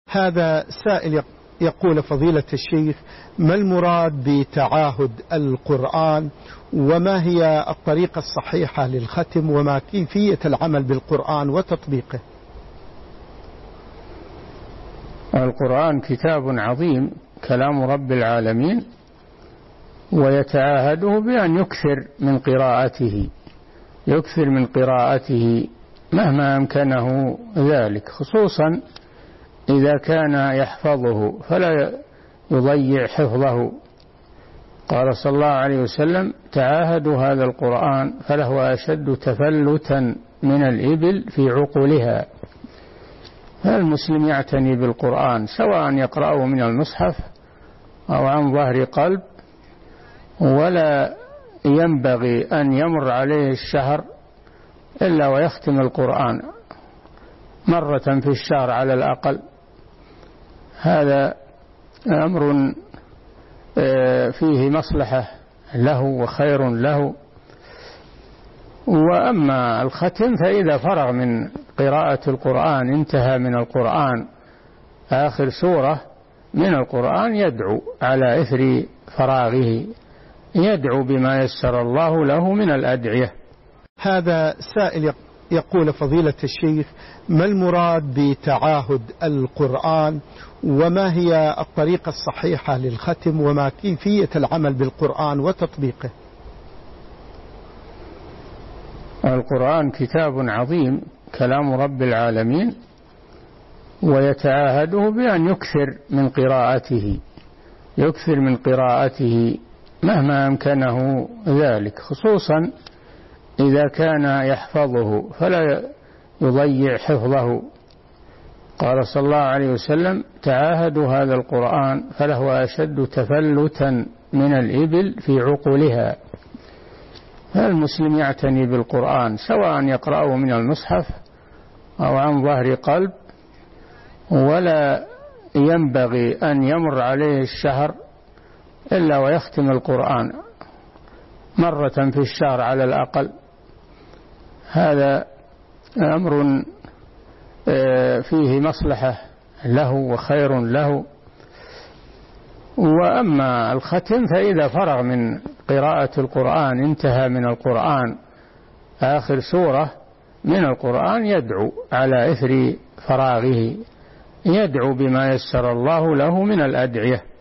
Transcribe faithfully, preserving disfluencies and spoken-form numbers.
هذا سائل يقول: فضيلة الشيخ، ما المراد بتعاهد القرآن، وما هي الطريقة الصحيحة للختم، وما كيفية العمل بالقرآن وتطبيقه؟ القرآن كتاب عظيم، كلام رب العالمين، ويتعاهده بأن يكثر من قراءته يكثر من قراءته مهما أمكنه ذلك، خصوصا إذا كان يحفظه فلا يضيع حفظه. قال صلى الله عليه وسلم: تعاهدوا هذا القرآن فلهو أشد تفلتا من الإبل في عقولها. فالمسلم يعتني بالقرآن، سواء يقرأه من المصحف أو عن ظهر قلب، ولا ينبغي أن يمر عليه الشهر إلا ويختم القرآن مرة في الشهر على الأقل. هذا أمر فيه مصلحة له وخير له. وأما الختم فإذا فرغ من قراءة القرآن، انتهى من القرآن آخر سورة من القرآن، يدعو على إثر فراغه، يدعو بما يسر الله له من الأدعية. هذا سائل يقول: فضيلة الشيخ، ما المراد بتعاهد القرآن، وما هي الطريقة الصحيحة للختم، وما كيفية العمل بالقرآن وتطبيقه؟ القرآن كتاب عظيم، كلام رب العالمين، ويتعاهده بأن يكثر من قراءته يكثر من قراءته مهما أمكنه ذلك، خصوصا إذا كان يحفظه فلا يضيع حفظه. قال صلى الله عليه وسلم: تعاهدوا هذا القرآن فلهو أشد تفلتا من الإبل في عقولها. فالمسلم يعتني بالقرآن، سواء يقرأه من المصحف أو عن ظهر قلب، ولا ينبغي أن يمر عليه الشهر إلا ويختم القرآن مرة في الشهر على الأقل. هذا أمر فيه مصلحة له وخير له. وأما الختم فإذا فرغ من قراءة القرآن، انتهى من القرآن آخر سورة من القرآن، يدعو على إثر فراغه، يدعو بما يسر الله له من الأدعية.